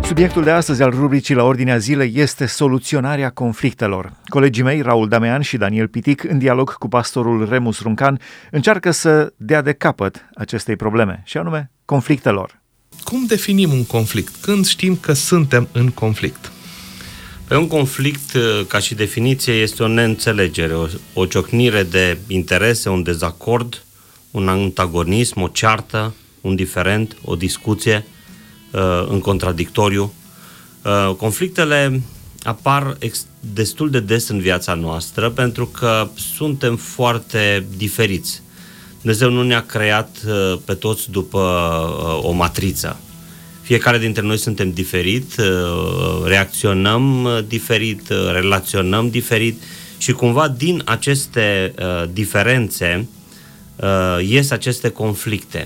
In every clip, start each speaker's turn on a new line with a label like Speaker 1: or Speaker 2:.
Speaker 1: Subiectul de astăzi al rubricii La Ordinea Zilei este soluționarea conflictelor. Colegii mei, Raul Damean și Daniel Pitic, în dialog cu pastorul Remus Runcan, încearcă să dea de capăt acestei probleme, și anume conflictelor.
Speaker 2: Cum definim un conflict? Când știm că suntem în conflict?
Speaker 3: Pe un conflict, ca și definiție, este o neînțelegere, o ciocnire de interese, un dezacord, un antagonism, o ceartă, un diferent, o discuție în contradictoriu. Conflictele apar destul de des în viața noastră pentru că suntem foarte diferiți. Dumnezeu nu ne-a creat pe toți după o matriță. Fiecare dintre noi suntem diferit, reacționăm diferit, relaționăm diferit și cumva din aceste diferențe ies aceste conflicte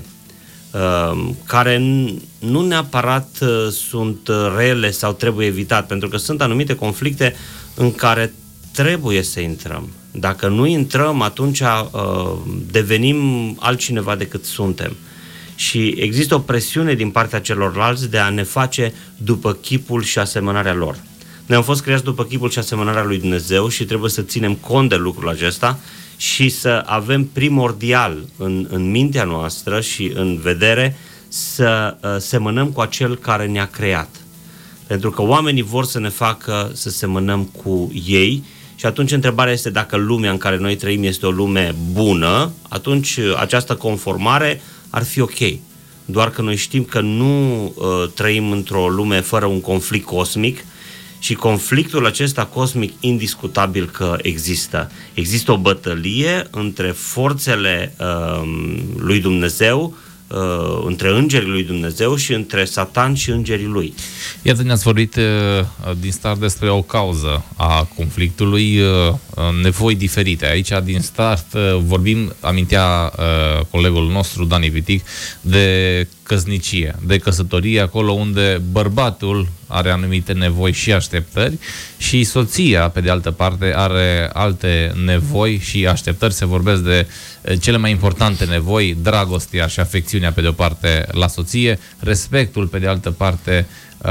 Speaker 3: care nu neapărat sunt rele sau trebuie evitat, pentru că sunt anumite conflicte în care trebuie să intrăm. Dacă nu intrăm, atunci devenim altcineva decât suntem. Și există o presiune din partea celorlalți de a ne face după chipul și asemănarea lor. Noi am fost creați după chipul și asemănarea lui Dumnezeu și trebuie să ținem cont de lucrul acesta și să avem primordial în mintea noastră și în vedere să semănăm cu acel care ne-a creat. Pentru că oamenii vor să ne facă să semănăm cu ei și atunci întrebarea este dacă lumea în care noi trăim este o lume bună, atunci această conformare ar fi ok. Doar că noi știm că nu trăim într-o lume fără un conflict cosmic și conflictul acesta cosmic indiscutabil că există. Există o bătălie între forțele lui Dumnezeu, între îngerii lui Dumnezeu și între Satan și îngerii lui.
Speaker 4: Iată, ne-ați vorbit din start despre o cauză a conflictului, nevoi diferite. Aici, din start, vorbim, amintea colegul nostru, Dani Pitic, de căsnicie, de căsătorie, acolo unde bărbatul are anumite nevoi și așteptări și soția, pe de altă parte, are alte nevoi și așteptări. Se vorbesc de cele mai importante nevoi, dragostea și afecțiunea pe de o parte la soție, respectul pe de altă parte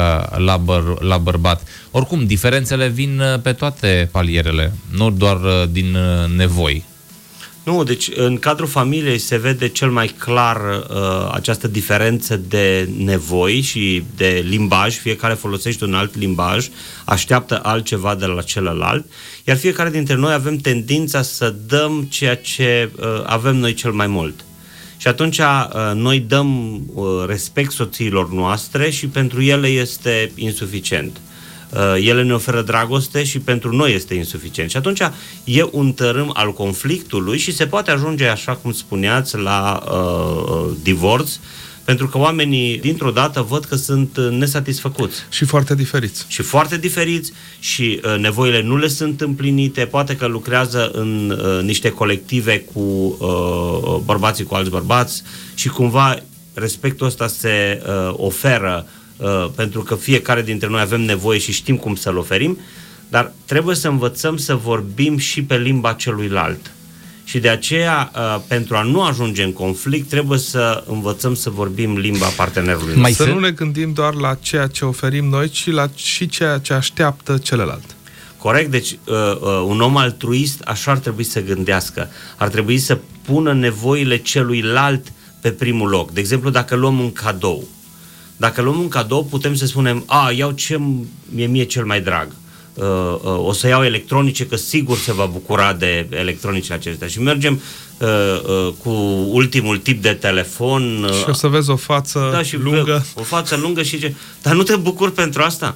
Speaker 4: la bărbat. Oricum, diferențele vin pe toate palierele, nu doar din nevoi.
Speaker 3: Nu, deci în cadrul familiei se vede cel mai clar această diferență de nevoi și de limbaj. Fiecare folosește un alt limbaj, așteaptă altceva de la celălalt, iar fiecare dintre noi avem tendința să dăm ceea ce avem noi cel mai mult. Și atunci noi dăm respect soțiilor noastre și pentru ele este insuficient. Ele ne oferă dragoste și pentru noi este insuficient. Și atunci e un tărâm al conflictului și se poate ajunge, așa cum spuneați, la divorț, pentru că oamenii dintr-o dată văd că sunt nesatisfăcuți.
Speaker 2: Și foarte diferiți.
Speaker 3: Și foarte diferiți și nevoile nu le sunt împlinite, poate că lucrează în niște colective cu bărbații cu alți bărbați și cumva respectul ăsta se oferă pentru că fiecare dintre noi avem nevoie și știm cum să-l oferim, dar trebuie să învățăm să vorbim și pe limba celuilalt. Și de aceea, pentru a nu ajunge în conflict, trebuie să învățăm să vorbim limba partenerului.
Speaker 2: Să nu ne gândim doar la ceea ce oferim noi, ci la și ceea ce așteaptă celălalt.
Speaker 3: Corect, deci un om altruist așa ar trebui să gândească. Ar trebui să pună nevoile celuilalt pe primul loc. De exemplu, dacă luăm un cadou. Dacă luăm un cadou, putem să spunem, iau ce e mie cel mai drag. O să iau electronice, că sigur se va bucura de electronicele acestea. Și mergem cu ultimul tip de telefon.
Speaker 2: Și o să vezi o față lungă.
Speaker 3: O față lungă și zice, dar nu te bucuri pentru asta?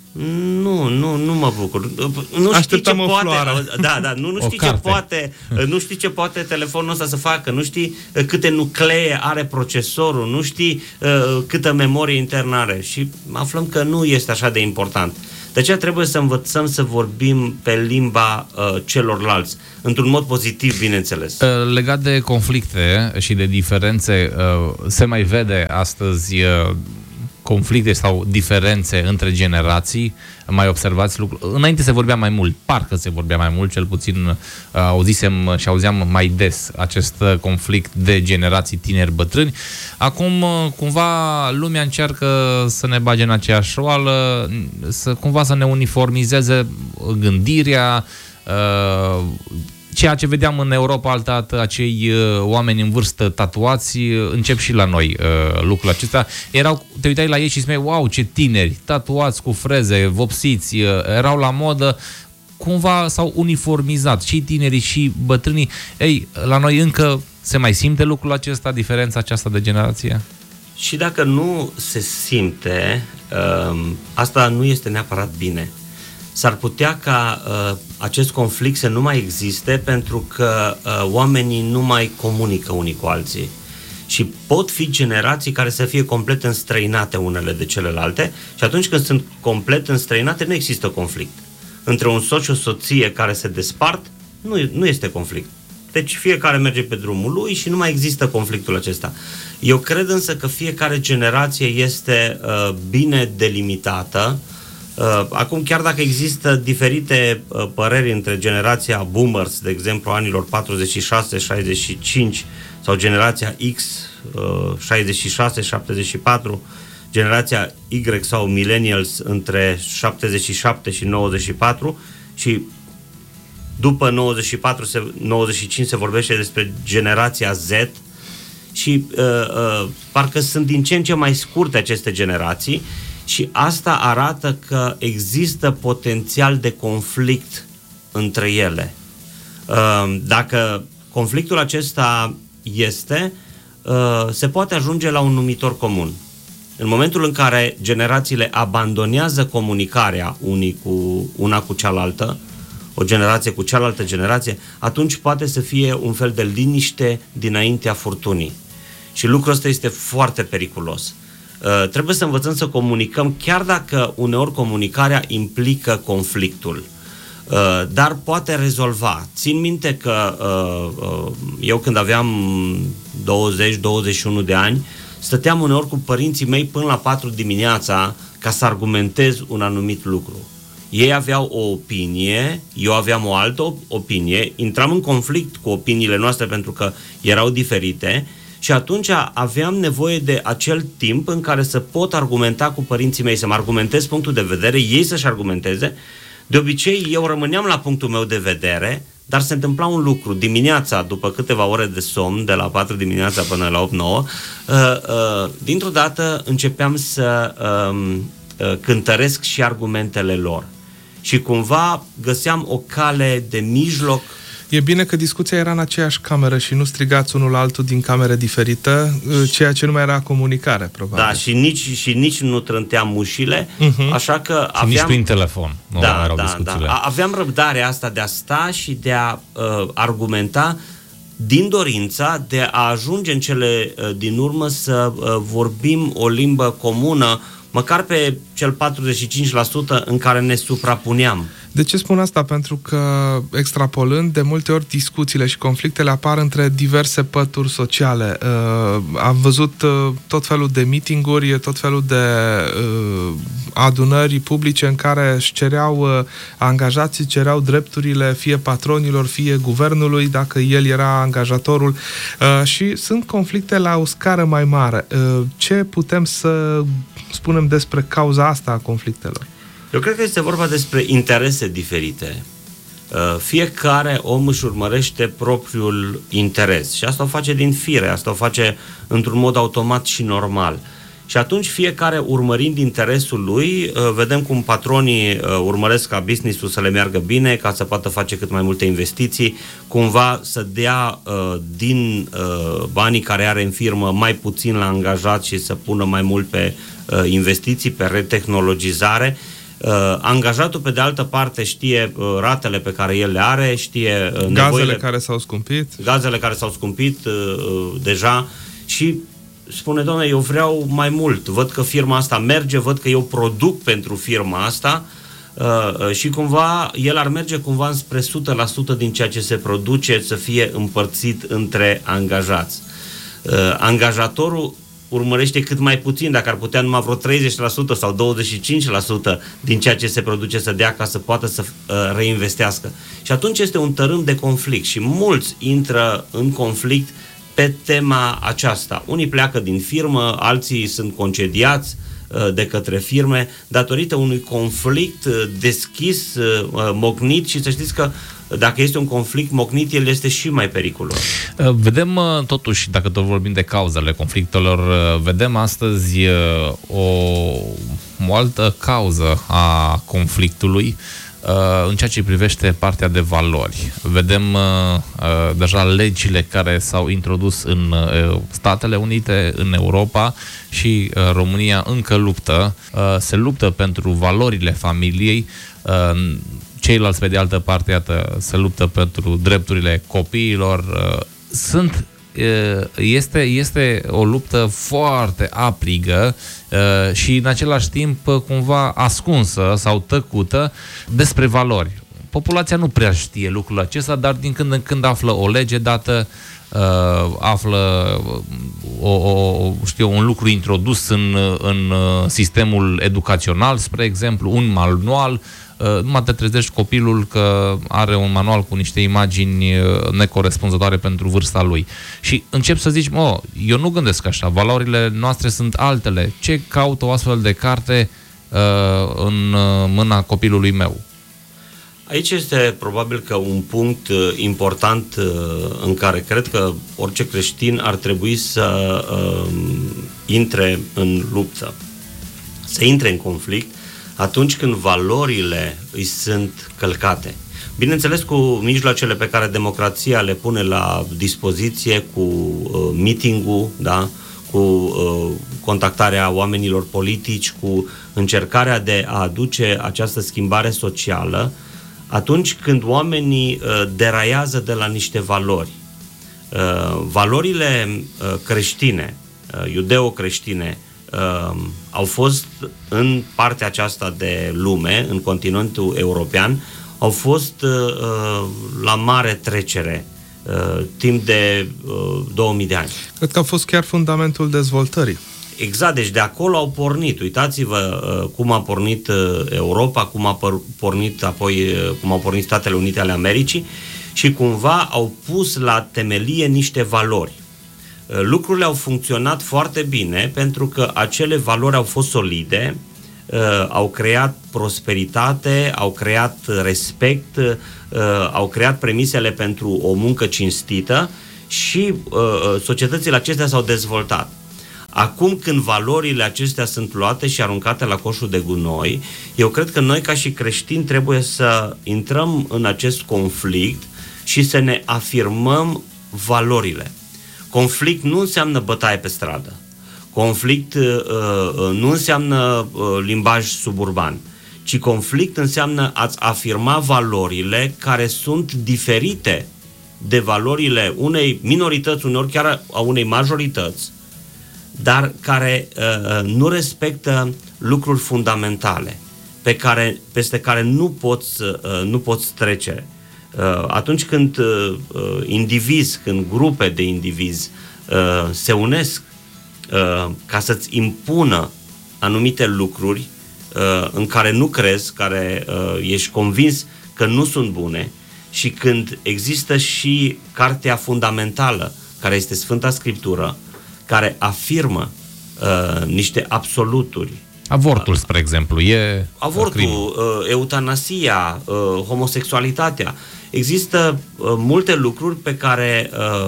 Speaker 3: Nu mă bucur. Nu știi ce poate. Nu știi ce poate telefonul ăsta să facă, nu știi câte nuclee are procesorul, nu știi câtă memorie internă are și aflăm că nu este așa de important. De aceea trebuie să învățăm să vorbim pe limba celorlalți, într-un mod pozitiv, bineînțeles.
Speaker 4: Legat de conflicte și de diferențe, se mai vede astăzi conflicte sau diferențe între generații? Mai observați lucruri? Înainte se vorbea mai mult, parcă se vorbea mai mult, cel puțin auzisem și auzeam mai des acest conflict de generații tineri-bătrâni. Acum, cumva, lumea încearcă să ne bage în aceeași oală, cumva să ne uniformizeze gândirea, ceea ce vedeam în Europa altădată, acei oameni în vârstă tatuați, încep și la noi lucrul acesta. Te uitai la ei și spuneai, wow, ce tineri, tatuați cu freze, vopsiți, erau la modă, cumva s-au uniformizat, și tinerii și bătrânii. Ei, la noi încă se mai simte lucrul acesta, diferența aceasta de generație?
Speaker 3: Și dacă nu se simte, asta nu este neapărat bine. S-ar putea ca acest conflict să nu mai existe pentru că oamenii nu mai comunică unii cu alții. Și pot fi generații care să fie complet înstrăinate unele de celelalte și atunci când sunt complet înstrăinate nu există conflict. Între un soț și o soție care se despart nu este conflict. Deci fiecare merge pe drumul lui și nu mai există conflictul acesta. Eu cred însă că fiecare generație este bine delimitată. Acum, chiar dacă există diferite păreri între generația boomers, de exemplu, anilor 46-65 sau generația X, 66-74, generația Y sau millennials între 77 și 94 și după 95 se vorbește despre generația Z și parcă sunt din ce în ce mai scurte aceste generații și asta arată că există potențial de conflict între ele. Dacă conflictul acesta se poate ajunge la un numitor comun. În momentul în care generațiile abandonează comunicarea una cu cealaltă, o generație cu cealaltă generație, atunci poate să fie un fel de liniște dinaintea furtunii. Și lucrul ăsta este foarte periculos. Trebuie să învățăm să comunicăm, chiar dacă uneori comunicarea implică conflictul. Dar poate rezolva. Țin minte că eu când aveam 20-21 de ani, stăteam uneori cu părinții mei până la 4 dimineața ca să argumentez un anumit lucru. Ei aveau o opinie, eu aveam o altă opinie, intram în conflict cu opiniile noastre pentru că erau diferite și atunci aveam nevoie de acel timp în care să pot argumenta cu părinții mei, să-mi argumentez punctul de vedere, ei să-și argumenteze. De obicei, eu rămâneam la punctul meu de vedere, dar se întâmpla un lucru. Dimineața, după câteva ore de somn, de la 4 dimineața până la 8-9, dintr-o dată începeam să cântăresc și argumentele lor. Și cumva găseam o cale de mijloc.
Speaker 2: E bine că discuția era în aceeași cameră și nu strigați unul altul din camere diferită, ceea ce nu mai era comunicare, probabil.
Speaker 3: Da, și nici nu trânteam ușile, așa că
Speaker 4: și nici prin telefon nu erau discuțiile.
Speaker 3: Da. Aveam răbdarea asta de a sta și de a argumenta din dorința de a ajunge în cele din urmă să vorbim o limbă comună, măcar pe cel 45% în care ne suprapuneam.
Speaker 2: De ce spun asta? Pentru că, extrapolând, de multe ori discuțiile și conflictele apar între diverse pături sociale. Am văzut tot felul de meeting-uri, tot felul de adunări publice în care angajații cereau drepturile fie patronilor, fie guvernului, dacă el era angajatorul. Și sunt conflicte la o scară mai mare. Ce putem să spunem despre cauza asta a conflictelor?
Speaker 3: Eu cred că este vorba despre interese diferite. Fiecare om își urmărește propriul interes și asta o face din fire, asta o face într-un mod automat și normal. Și atunci fiecare urmărind interesul lui, vedem cum patronii urmăresc ca business-ul să le meargă bine, ca să poată face cât mai multe investiții, cumva să dea din banii care are în firmă mai puțin la angajat și să pună mai mult pe investiții, pe retehnologizare. Angajatul, pe de altă parte, știe ratele pe care el le are, știe
Speaker 2: gazele care s-au scumpit
Speaker 3: deja și spune, doamne, eu vreau mai mult, văd că firma asta merge, văd că eu produc pentru firma asta și cumva el ar merge cumva spre 100% din ceea ce se produce să fie împărțit între angajați. Angajatorul urmărește cât mai puțin, dacă ar putea numai vreo 30% sau 25% din ceea ce se produce să dea ca să poată să reinvestească. Și atunci este un tărâm de conflict și mulți intră în conflict pe tema aceasta. Unii pleacă din firmă, alții sunt concediați de către firme datorită unui conflict deschis, mocnit, și să știți că dacă este un conflict mocnit, el este și mai periculos.
Speaker 4: Vedem totuși, dacă tot vorbim de cauzele conflictelor, vedem astăzi o altă cauză a conflictului în ceea ce privește partea de valori. Vedem deja legile care s-au introdus în Statele Unite, în Europa, și România încă luptă. Se luptă pentru valorile familiei. Ceilalți, pe de altă parte, iată, se luptă pentru drepturile copiilor. Este o luptă foarte aprigă și în același timp cumva ascunsă sau tăcută despre valori. Populația nu prea știe lucrul acesta, dar din când în când află o lege dată, află un lucru introdus în sistemul educațional, spre exemplu, un manual. Numai te trezești copilul că are un manual cu niște imagini necorespunzătoare pentru vârsta lui. Și încep să zici, eu nu gândesc așa, valorile noastre sunt altele. Ce caută o astfel de carte în mâna copilului meu?
Speaker 3: Aici este probabil că un punct important în care cred că orice creștin ar trebui să intre în luptă, să intre în conflict atunci când valorile îi sunt călcate. Bineînțeles, cu mijloacele pe care democrația le pune la dispoziție, cu meeting-ul, da? Cu contactarea oamenilor politici, cu încercarea de a aduce această schimbare socială, atunci când oamenii deraiază de la niște valori. Valorile creștine, iudeo-creștine, au fost în partea aceasta de lume, în continentul european, au fost la mare trecere timp de 2000 de ani.
Speaker 2: Cred că a fost chiar fundamentul dezvoltării.
Speaker 3: Exact, deci de acolo au pornit. Uitați-vă cum a pornit Europa, cum a pornit apoi, cum au pornit Statele Unite ale Americii și cumva au pus la temelie niște valori. Lucrurile au funcționat foarte bine pentru că acele valori au fost solide, au creat prosperitate, au creat respect, au creat premisele pentru o muncă cinstită și societățile acestea s-au dezvoltat. Acum când valorile acestea sunt luate și aruncate la coșul de gunoi, eu cred că noi ca și creștini trebuie să intrăm în acest conflict și să ne afirmăm valorile. Conflict nu înseamnă bătaie pe stradă. Conflict nu înseamnă limbaj suburban, ci conflict înseamnă a-ți afirma valorile care sunt diferite de valorile unei minorități, uneori chiar a unei majorități, dar care nu respectă lucruri fundamentale, peste care nu poți trece. Atunci când indivizi, când grupe de indivizi se unesc ca să-ți impună anumite lucruri în care nu crezi, care ești convins că nu sunt bune, și când există și cartea fundamentală, care este Sfânta Scriptură, care afirmă niște absoluturi.
Speaker 4: Avortul, spre exemplu, e
Speaker 3: avortul, eutanasia, homosexualitatea. Există multe lucruri pe care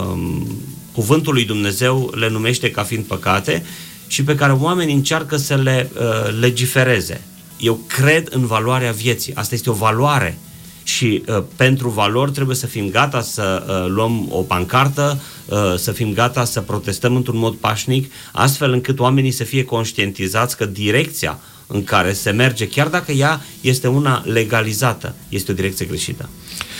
Speaker 3: cuvântul lui Dumnezeu le numește ca fiind păcate și pe care oamenii încearcă să le legifereze. Eu cred în valoarea vieții. Asta este o valoare. Și pentru valori trebuie să fim gata să luăm o pancartă, să fim gata să protestăm într-un mod pașnic, astfel încât oamenii să fie conștientizați că direcția în care se merge, chiar dacă ea este una legalizată, este o direcție greșită.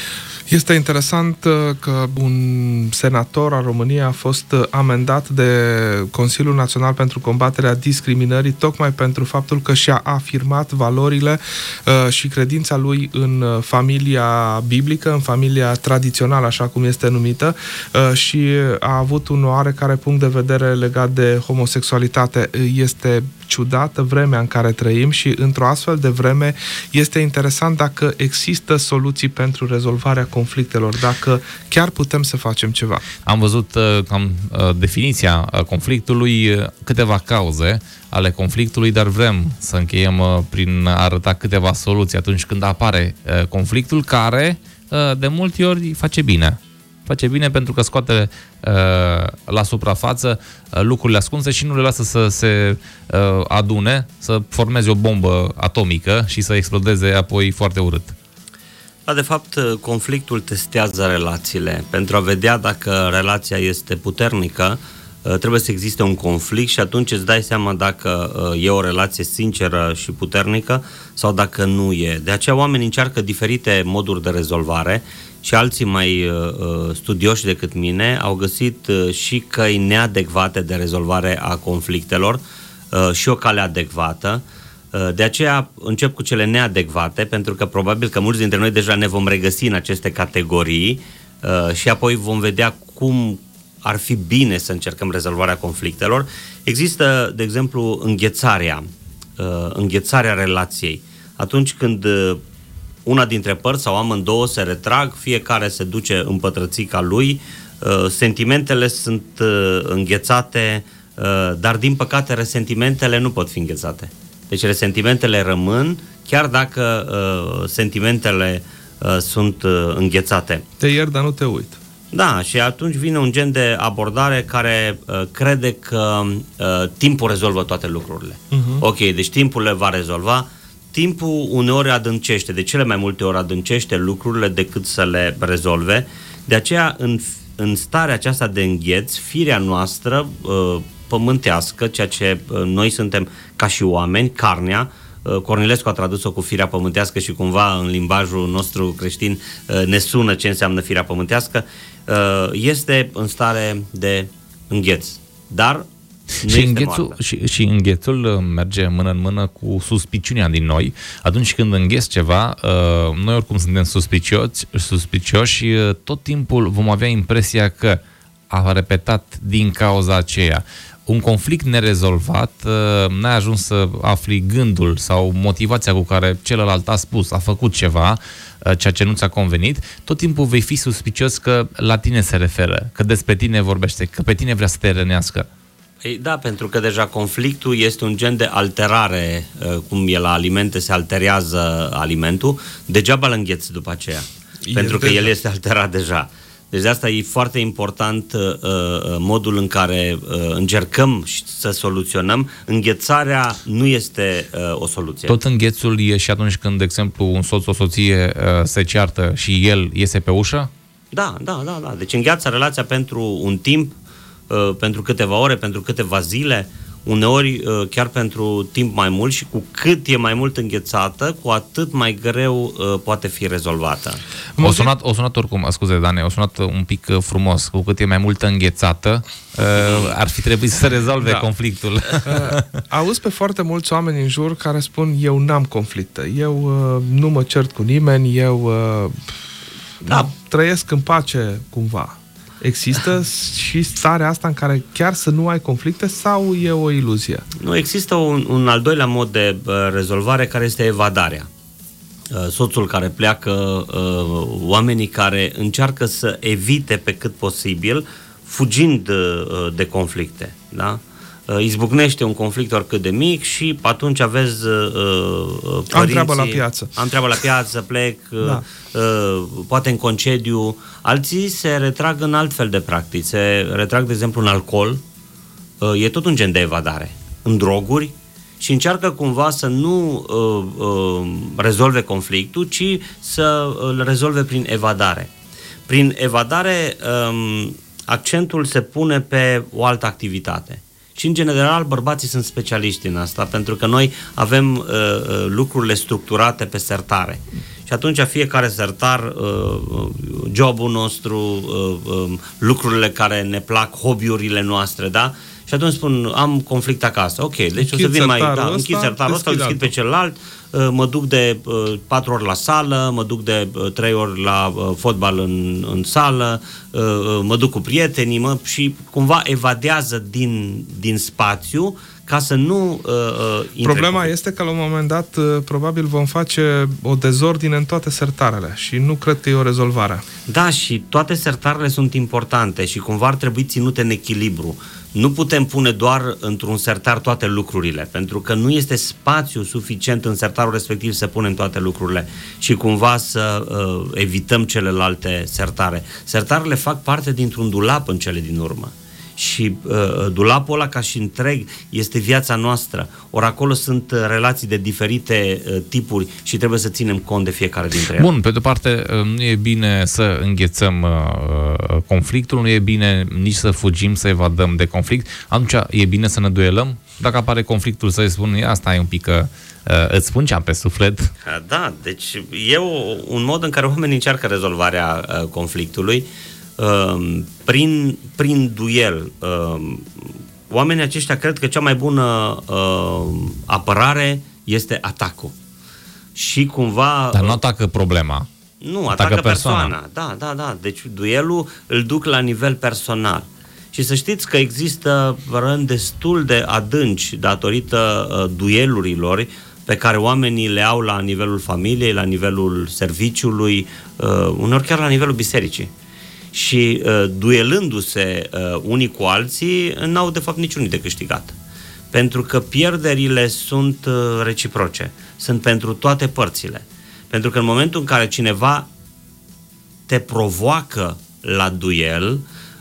Speaker 2: Este interesant că un senator al României a fost amendat de Consiliul Național pentru Combaterea Discriminării tocmai pentru faptul că și-a afirmat valorile și credința lui în familia biblică, în familia tradițională, așa cum este numită, și a avut un oarecare punct de vedere legat de homosexualitate. Este ciudată vremea în care trăim și într-o astfel de vreme este interesant dacă există soluții pentru rezolvarea conflictelor, dacă chiar putem să facem ceva.
Speaker 4: Am văzut cam definiția conflictului, câteva cauze ale conflictului, dar vrem să încheiem prin a arăta câteva soluții atunci când apare conflictul, care de multe ori face bine. Face bine pentru că scoate la suprafață lucrurile ascunse și nu le lasă să se adune, să formeze o bombă atomică și să explodeze apoi foarte urât.
Speaker 3: Da, de fapt, conflictul testează relațiile. Pentru a vedea dacă relația este puternică, trebuie să existe un conflict și atunci îți dai seama dacă e o relație sinceră și puternică sau dacă nu e. De aceea oamenii încearcă diferite moduri de rezolvare și alții mai studioși decât mine au găsit și căi neadecvate de rezolvare a conflictelor și o cale adecvată. De aceea încep cu cele neadecvate, pentru că probabil că mulți dintre noi deja ne vom regăsi în aceste categorii și apoi vom vedea cum ar fi bine să încercăm rezolvarea conflictelor. Există, de exemplu, înghețarea relației. Atunci când una dintre părți sau amândouă se retrag, fiecare se duce în pătrățica lui, sentimentele sunt înghețate, dar din păcate resentimentele nu pot fi înghețate. Deci resentimentele rămân, chiar dacă sentimentele sunt înghețate.
Speaker 2: Te iert, dar nu te uit.
Speaker 3: Da, și atunci vine un gen de abordare care crede că timpul rezolvă toate lucrurile. Ok, deci timpul le va rezolva. Timpul uneori adâncește, de cele mai multe ori adâncește lucrurile decât să le rezolve. De aceea, în starea aceasta de îngheț, firea noastră pământească, ceea ce noi suntem ca și oameni, carnea, Cornilescu a tradus-o cu firea pământească și cumva în limbajul nostru creștin ne sună ce înseamnă firea pământească, este în stare de îngheț. Dar
Speaker 4: și înghețul merge mână în mână cu suspiciunea din noi. Atunci când îngheți ceva, noi oricum suntem suspicioși, tot timpul vom avea impresia că a repetat din cauza aceea. Un conflict nerezolvat, n-ai ajuns să afli gândul sau motivația cu care celălalt a spus, a făcut ceva, ceea ce nu ți-a convenit, tot timpul vei fi suspicios că la tine se referă, că despre tine vorbește, că pe tine vrea să te rănească.
Speaker 3: Da, pentru că deja conflictul este un gen de alterare, cum e la alimente, se alterează alimentul, degeaba îl îngheți după aceea, pentru că el este alterat deja. Deci de asta e foarte important modul în care încercăm să soluționăm. Înghețarea nu este o soluție.
Speaker 4: Tot înghețul e și atunci când, de exemplu, un soț, o soție se ceartă și el iese pe ușă?
Speaker 3: Da. Deci îngheață relația pentru un timp, pentru câteva ore, pentru câteva zile, uneori chiar pentru timp mai mult și cu cât e mai mult înghețată, cu atât mai greu poate fi rezolvată.
Speaker 4: O sunat oricum, scuze Dane, o sunat un pic frumos, cu cât e mai multă înghețată, ar fi trebuit să rezolve conflictul.
Speaker 2: Auzi pe foarte mulți oameni în jur care spun eu n-am conflicte, eu nu mă cert cu nimeni, eu trăiesc în pace cumva. Există și starea asta în care chiar să nu ai conflicte sau e o iluzie?
Speaker 3: Nu, există un al doilea mod de rezolvare care este evadarea. Soțul care pleacă, oamenii care încearcă să evite pe cât posibil, fugind de conflicte. Da? Izbucnește un conflict oricât de mic și atunci aveți părinții... Am treabă la piață, plec, poate în concediu. Alții se retrag în alt fel de practici. Se retrag, de exemplu, în alcool. E tot un gen de evadare. În droguri. Și încearcă cumva să nu rezolve conflictul, ci să îl rezolve prin evadare. Prin evadare, accentul se pune pe o altă activitate. Și, în general, bărbații sunt specialiști în asta, pentru că noi avem lucrurile structurate pe sertare. Și atunci fiecare sertar, jobul nostru, lucrurile care ne plac, hobby-urile noastre, da? Și atunci spun, am conflict acasă. Ok, deci o să vin închid sertarul ăsta, îl deschid pe celălalt, mă duc de 4 ori la sală, mă duc de 3 ori la fotbal în sală, mă duc cu prietenii, și cumva evadează din spațiu ca să nu
Speaker 2: Problema este că la un moment dat probabil vom face o dezordine în toate sertarele și nu cred că e o rezolvare.
Speaker 3: Da, și toate sertarele sunt importante și cumva ar trebui ținute în echilibru. Nu putem pune doar într-un sertar toate lucrurile, pentru că nu este spațiu suficient în sertarul respectiv să punem toate lucrurile și cumva să evităm celelalte sertare. Sertarele fac parte dintr-un dulap în cele din urmă. Și dulapul ăla ca și întreg este viața noastră. Ori acolo sunt relații de diferite tipuri și trebuie să ținem cont de fiecare dintre ele.
Speaker 4: Bun, pe de-o parte nu e bine să înghețăm conflictul, nu e bine nici să fugim, să evadăm de conflict. Atunci e bine să ne duelăm? Dacă apare conflictul să-i spun, asta e un pic că îți spun ce-am pe suflet.
Speaker 3: Da, deci e un mod în care oamenii încearcă rezolvarea conflictului prin duel. Oamenii aceștia cred că cea mai bună apărare este atacul. Și cumva...
Speaker 4: Dar nu atacă problema.
Speaker 3: Nu, atacă persoana. Da. Deci duelul îl duc la nivel personal. Și să știți că există răni destul de adânci datorită duelurilor pe care oamenii le au la nivelul familiei, la nivelul serviciului, uneori chiar la nivelul bisericii. Și duelându-se unii cu alții, n-au de fapt niciunii de câștigat. Pentru că pierderile sunt reciproce, sunt pentru toate părțile. Pentru că în momentul în care cineva te provoacă la duel,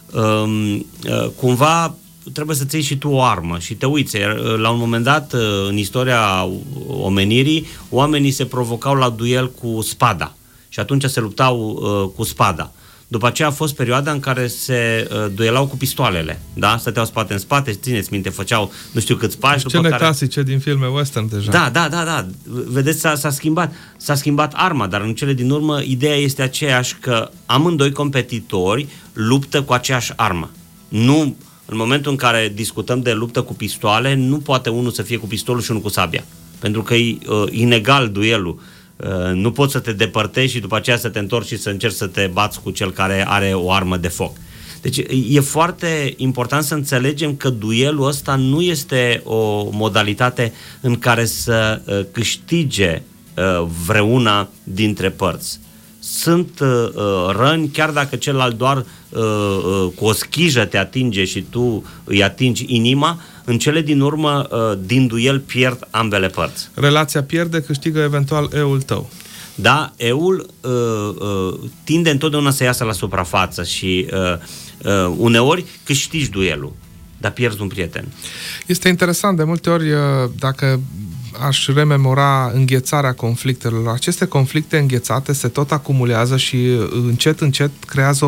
Speaker 3: cumva trebuie să-ți iei și tu o armă și te uiți. La un moment dat, în istoria omenirii, oamenii se provocau la duel cu spada și atunci se luptau cu spada. După aceea a fost perioada în care se duelau cu pistoalele, da? Stăteau spate în spate, țineți minte, făceau nu știu câți pași.
Speaker 2: Cele clasice din filme western deja.
Speaker 3: Da. Vedeți, s-a schimbat arma, dar în cele din urmă ideea este aceeași, că amândoi competitori luptă cu aceeași armă. Nu, în momentul în care discutăm de luptă cu pistoale, nu poate unul să fie cu pistolul și unul cu sabia, pentru că e inegal duelul. Nu poți să te depărtezi și după aceea să te întorci și să încerci să te bați cu cel care are o armă de foc. Deci e foarte important să înțelegem că duelul ăsta nu este o modalitate în care să câștige vreuna dintre părți. Sunt răni, chiar dacă celălalt doar cu o schijă te atinge și tu îi atingi inima, în cele din urmă, din duel pierd ambele părți.
Speaker 2: Relația pierde, câștigă eventual eul tău.
Speaker 3: Da, eul tinde întotdeauna să iasă la suprafață și uneori câștigi duelul, dar pierzi un prieten. Este
Speaker 2: interesant, de multe ori, dacă aș rememora înghețarea conflictelor. Aceste conflicte înghețate se tot acumulează și încet creează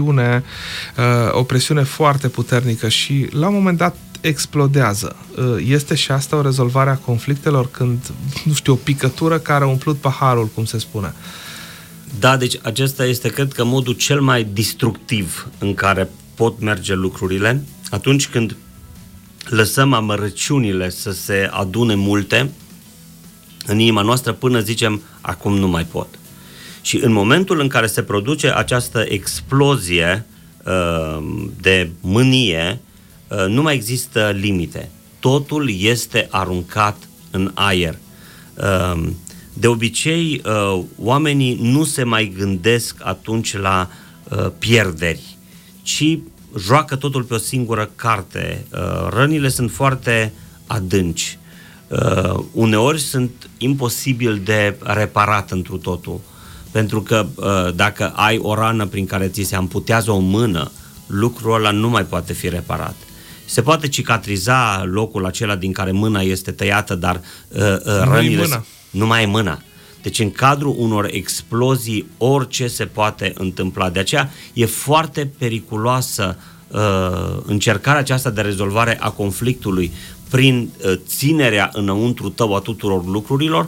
Speaker 2: o presiune foarte puternică și la un moment dat explodează. Este și asta o rezolvare a conflictelor când, nu știu, o picătură care a umplut paharul, cum se spune.
Speaker 3: Da, deci acesta este, cred că, modul cel mai destructiv în care pot merge lucrurile, atunci când lăsăm amărăciunile să se adune multe în inima noastră până zicem, acum nu mai pot. Și în momentul în care se produce această explozie de mânie, nu mai există limite. Totul este aruncat în aer. De obicei, oamenii nu se mai gândesc atunci la pierderi, ci joacă totul pe o singură carte. Rănile sunt foarte adânci. Uneori sunt imposibil de reparat întru totul. Pentru că dacă ai o rană prin care ți se amputează o mână, lucrul ăla nu mai poate fi reparat. Se poate cicatriza locul acela din care mâna este tăiată, dar rănile nu mai e mâna. Deci în cadrul unor explozii orice se poate întâmpla. De aceea e foarte periculoasă încercarea aceasta de rezolvare a conflictului prin ținerea înăuntru tău a tuturor lucrurilor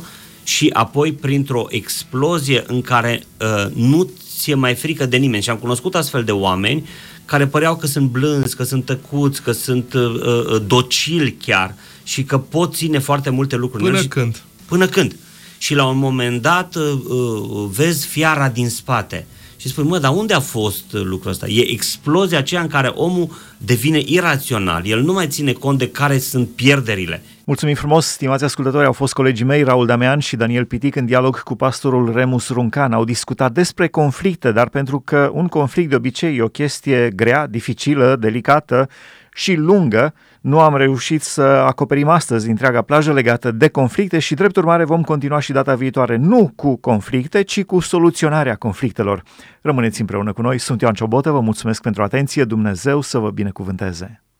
Speaker 3: și apoi printr-o explozie în care nu ți-e mai frică de nimeni. Și am cunoscut astfel de oameni care păreau că sunt blânzi, că sunt tăcuți, că sunt docili chiar și că pot ține foarte multe lucruri. Până când. Și la un moment dat vezi fiara din spate și spui, dar unde a fost lucrul ăsta? E explozia aceea în care omul devine irațional, el nu mai ține cont de care sunt pierderile.
Speaker 1: Mulțumim frumos, stimați ascultători, au fost colegii mei Raul Damean și Daniel Pitic în dialog cu pastorul Remus Runcan. Au discutat despre conflicte, dar pentru că un conflict de obicei e o chestie grea, dificilă, delicată și lungă, nu am reușit să acoperim astăzi întreaga plajă legată de conflicte și, drept urmare, vom continua și data viitoare nu cu conflicte, ci cu soluționarea conflictelor. Rămâneți împreună cu noi, sunt Ioan Ciobotă, vă mulțumesc pentru atenție, Dumnezeu să vă binecuvânteze!